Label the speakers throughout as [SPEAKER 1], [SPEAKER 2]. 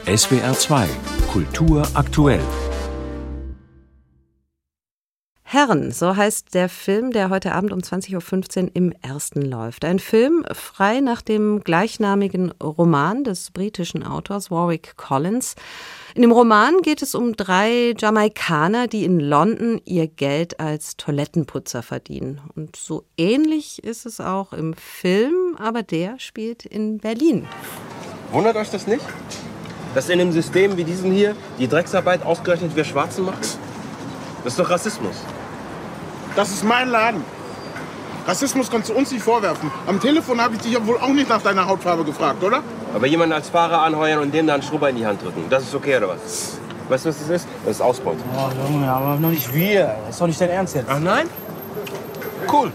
[SPEAKER 1] SWR 2 Kultur aktuell.
[SPEAKER 2] Herren, so heißt der Film, der heute Abend um 20.15 Uhr im Ersten läuft. Ein Film frei nach dem gleichnamigen Roman des britischen Autors Warwick Collins. In dem Roman geht es um 3 Jamaikaner, die in London ihr Geld als Toilettenputzer verdienen. Und so ähnlich ist es auch im Film, aber der spielt in Berlin.
[SPEAKER 3] Wundert euch das nicht? Dass in einem System wie diesem hier die Drecksarbeit ausgerechnet wir Schwarzen machen? Das ist doch Rassismus.
[SPEAKER 4] Das ist mein Laden. Rassismus kannst du uns nicht vorwerfen. Am Telefon habe ich dich ja wohl auch nicht nach deiner Hautfarbe gefragt, oder?
[SPEAKER 3] Aber jemanden als Fahrer anheuern und dem dann einen Schrubber in die Hand drücken, das ist okay, oder was? Weißt du, was das ist? Das ist Ausbeute.
[SPEAKER 5] Oh, Junge, aber noch nicht wir. Das ist doch nicht dein Ernst jetzt.
[SPEAKER 3] Ach nein? Cool.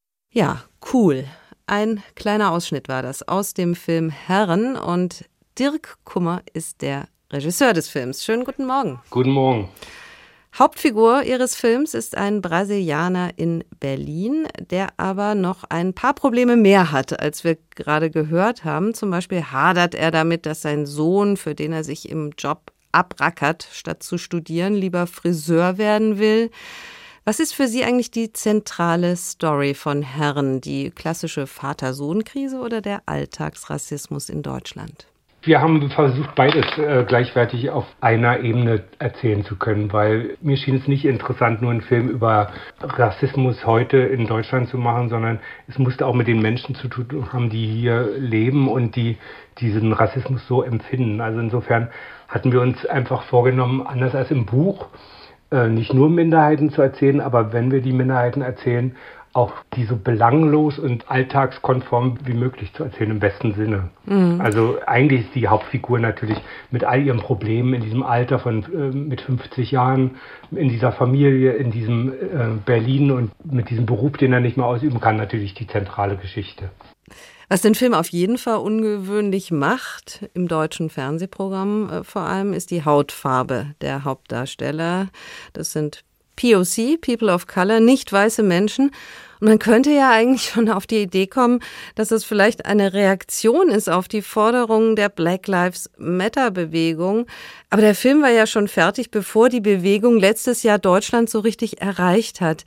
[SPEAKER 2] Ja, cool. Ein kleiner Ausschnitt war das aus dem Film Herren und Dirk Kummer ist der Regisseur des Films. Schönen guten Morgen.
[SPEAKER 6] Guten Morgen.
[SPEAKER 2] Hauptfigur ihres Films ist ein Brasilianer in Berlin, der aber noch ein paar Probleme mehr hat, als wir gerade gehört haben. Zum Beispiel hadert er damit, dass sein Sohn, für den er sich im Job abrackert, statt zu studieren, lieber Friseur werden will. Was ist für Sie eigentlich die zentrale Story von Herren? Die klassische Vater-Sohn-Krise oder der Alltagsrassismus in Deutschland?
[SPEAKER 6] Wir haben versucht, beides gleichwertig auf einer Ebene erzählen zu können, weil mir schien es nicht interessant, nur einen Film über Rassismus heute in Deutschland zu machen, sondern es musste auch mit den Menschen zu tun haben, die hier leben und die diesen Rassismus so empfinden. Also insofern hatten wir uns einfach vorgenommen, anders als im Buch, nicht nur Minderheiten zu erzählen, aber wenn wir die Minderheiten erzählen, auch die so belanglos und alltagskonform wie möglich zu erzählen, im besten Sinne. Mhm. Also eigentlich ist die Hauptfigur natürlich mit all ihren Problemen in diesem Alter von mit 50 Jahren, in dieser Familie, in diesem Berlin und mit diesem Beruf, den er nicht mehr ausüben kann, natürlich die zentrale Geschichte.
[SPEAKER 2] Was den Film auf jeden Fall ungewöhnlich macht, im deutschen Fernsehprogramm vor allem, ist die Hautfarbe der Hauptdarsteller. Das sind POC, People of Color, nicht weiße Menschen. Und man könnte ja eigentlich schon auf die Idee kommen, dass es vielleicht eine Reaktion ist auf die Forderungen der Black Lives Matter-Bewegung. Aber der Film war ja schon fertig, bevor die Bewegung letztes Jahr Deutschland so richtig erreicht hat.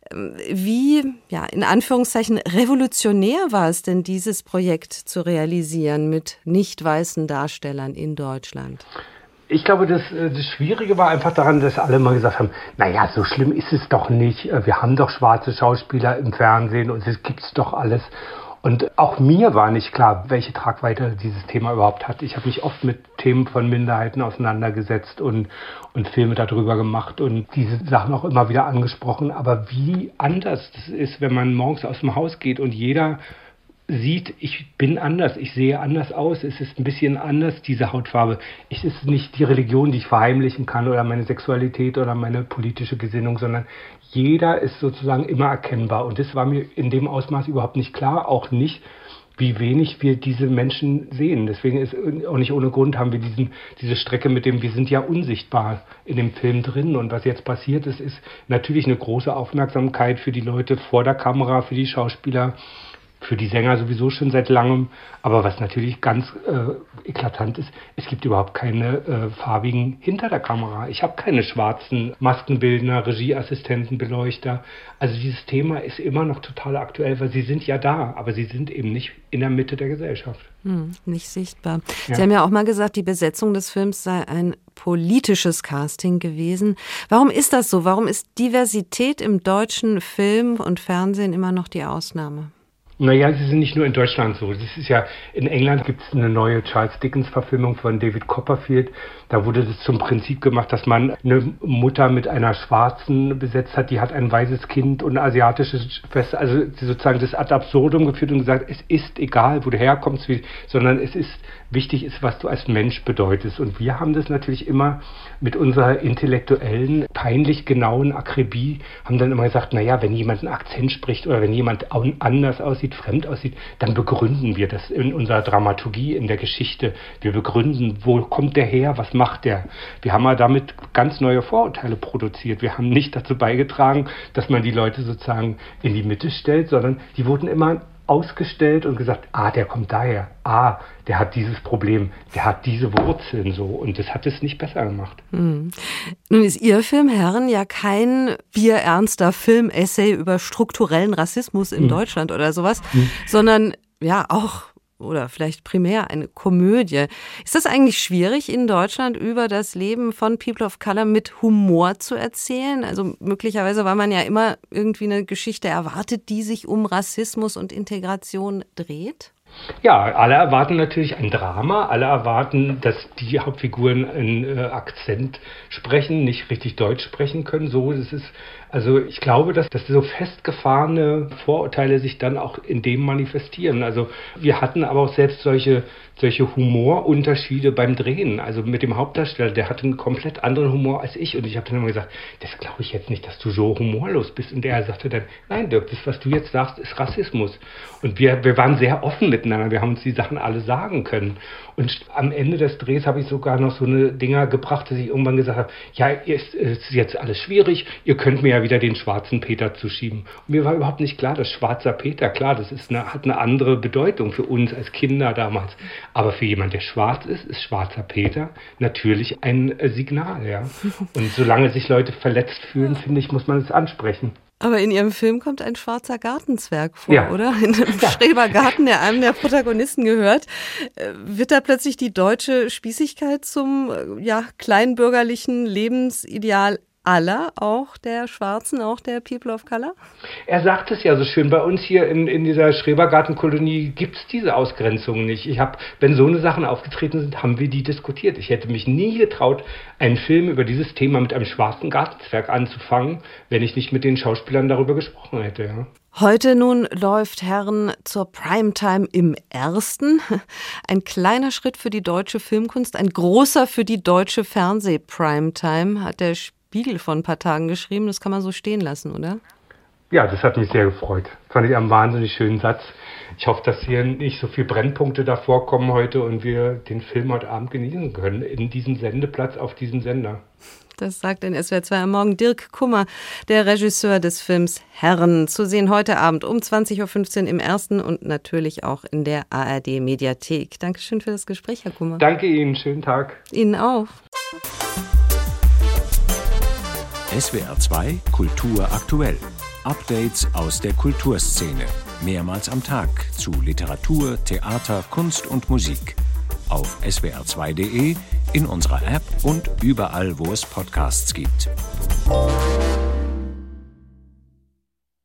[SPEAKER 2] Wie, ja, in Anführungszeichen, revolutionär war es denn, dieses Projekt zu realisieren mit nicht weißen Darstellern in Deutschland?
[SPEAKER 6] Ich glaube, das Schwierige war einfach daran, dass alle mal gesagt haben, naja, so schlimm ist es doch nicht. Wir haben doch schwarze Schauspieler im Fernsehen und es gibt's doch alles. Und auch mir war nicht klar, welche Tragweite dieses Thema überhaupt hat. Ich habe mich oft mit Themen von Minderheiten auseinandergesetzt und Filme darüber gemacht und diese Sachen auch immer wieder angesprochen. Aber wie anders das ist, wenn man morgens aus dem Haus geht und jeder sieht, ich bin anders, ich sehe anders aus, es ist ein bisschen anders, diese Hautfarbe. Es ist nicht die Religion, die ich verheimlichen kann oder meine Sexualität oder meine politische Gesinnung, sondern jeder ist sozusagen immer erkennbar. Und das war mir in dem Ausmaß überhaupt nicht klar, auch nicht, wie wenig wir diese Menschen sehen. Deswegen ist auch nicht ohne Grund, haben wir diese Strecke mit dem, wir sind ja unsichtbar in dem Film drin. Und was jetzt passiert ist natürlich eine große Aufmerksamkeit für die Leute vor der Kamera, für die Schauspieler, für die Sänger sowieso schon seit langem. Aber was natürlich ganz eklatant ist, es gibt überhaupt keine farbigen hinter der Kamera. Ich habe keine schwarzen Maskenbildner, Regieassistenten, Beleuchter. Also dieses Thema ist immer noch total aktuell, weil sie sind ja da, aber sie sind eben nicht in der Mitte der Gesellschaft.
[SPEAKER 2] Nicht sichtbar.
[SPEAKER 6] Ja.
[SPEAKER 2] Sie haben ja auch mal gesagt, die Besetzung des Films sei ein politisches Casting gewesen. Warum ist das so? Warum ist Diversität im deutschen Film und Fernsehen immer noch die Ausnahme?
[SPEAKER 6] Naja, sie sind nicht nur in Deutschland so. Das ist ja, in England gibt es eine neue Charles Dickens-Verfilmung von David Copperfield. Da wurde das zum Prinzip gemacht, dass man eine Mutter mit einer Schwarzen besetzt hat, die hat ein weißes Kind und eine asiatische Schwester, also sozusagen das ad absurdum geführt und gesagt, es ist egal, wo du herkommst, sondern es ist wichtig ist, was du als Mensch bedeutest. Und wir haben das natürlich immer mit unserer intellektuellen, peinlich genauen Akribie, haben dann immer gesagt, naja, wenn jemand einen Akzent spricht oder wenn jemand anders aussieht, fremd aussieht, dann begründen wir das in unserer Dramaturgie, in der Geschichte. Wir begründen, wo kommt der her, was macht der? Wir haben ja damit ganz neue Vorurteile produziert. Wir haben nicht dazu beigetragen, dass man die Leute sozusagen in die Mitte stellt, sondern die wurden immer ausgestellt und gesagt, der kommt daher, der hat dieses Problem, der hat diese Wurzeln so, und das hat es nicht besser gemacht.
[SPEAKER 2] Nun ist Ihr Film Herren ja kein bierernster Film-Essay über strukturellen Rassismus in Deutschland oder sowas, sondern ja auch oder vielleicht primär eine Komödie. Ist das eigentlich schwierig, in Deutschland über das Leben von People of Color mit Humor zu erzählen? Also möglicherweise, weil man ja immer irgendwie eine Geschichte erwartet, die sich um Rassismus und Integration dreht?
[SPEAKER 6] Ja, alle erwarten natürlich ein Drama, alle erwarten, dass die Hauptfiguren einen Akzent sprechen, nicht richtig Deutsch sprechen können. So ist es. Also ich glaube, dass so festgefahrene Vorurteile sich dann auch in dem manifestieren. Also wir hatten aber auch selbst solche Humorunterschiede beim Drehen. Also mit dem Hauptdarsteller, der hatte einen komplett anderen Humor als ich. Und ich habe dann immer gesagt, das glaube ich jetzt nicht, dass du so humorlos bist. Und er sagte dann, nein Dirk, das, was du jetzt sagst, ist Rassismus. Und wir waren sehr offen miteinander. Wir haben uns die Sachen alle sagen können. Und am Ende des Drehs habe ich sogar noch so eine Dinger gebracht, dass ich irgendwann gesagt habe, ja, ist jetzt alles schwierig, ihr könnt mir ja wieder den schwarzen Peter zuschieben. Und mir war überhaupt nicht klar, dass schwarzer Peter, klar, das hat eine andere Bedeutung für uns als Kinder damals. Aber für jemand, der schwarz ist schwarzer Peter natürlich ein Signal, ja. Und solange sich Leute verletzt fühlen, finde ich, muss man es ansprechen.
[SPEAKER 2] Aber in Ihrem Film kommt ein schwarzer Gartenzwerg vor, oder? In einem Schrebergarten, der einem der Protagonisten gehört. Wird da plötzlich die deutsche Spießigkeit zum kleinbürgerlichen Lebensideal aller, auch der Schwarzen, auch der People of Color? Er sagt es ja so schön, bei uns hier in dieser Schrebergartenkolonie gibt es diese Ausgrenzung nicht. Wenn so eine Sachen aufgetreten sind, haben wir die diskutiert. Ich hätte mich nie getraut, einen Film über dieses Thema mit einem schwarzen Gartenzwerg anzufangen, wenn ich nicht mit den Schauspielern darüber gesprochen hätte. Ja. Heute nun läuft Herren zur Primetime im Ersten. Ein kleiner Schritt für die deutsche Filmkunst, ein großer für die deutsche Fernseh-Primetime, hat der Spiegel vor ein paar Tagen geschrieben. Das kann man so stehen lassen, oder?
[SPEAKER 6] Ja, das hat mich sehr gefreut. Fand ich einen wahnsinnig schönen Satz. Ich hoffe, dass hier nicht so viele Brennpunkte davor kommen heute und wir den Film heute Abend genießen können in diesem Sendeplatz auf diesem Sender.
[SPEAKER 2] Das sagt in SWR 2 am Morgen Dirk Kummer, der Regisseur des Films Herren. Zu sehen heute Abend um 20.15 Uhr im Ersten und natürlich auch in der ARD-Mediathek. Dankeschön für das Gespräch, Herr Kummer.
[SPEAKER 6] Danke Ihnen, schönen Tag.
[SPEAKER 2] Ihnen auch.
[SPEAKER 1] SWR 2 Kultur aktuell. Updates aus der Kulturszene. Mehrmals am Tag zu Literatur, Theater, Kunst und Musik. Auf swr2.de, in unserer App und überall, wo es Podcasts gibt.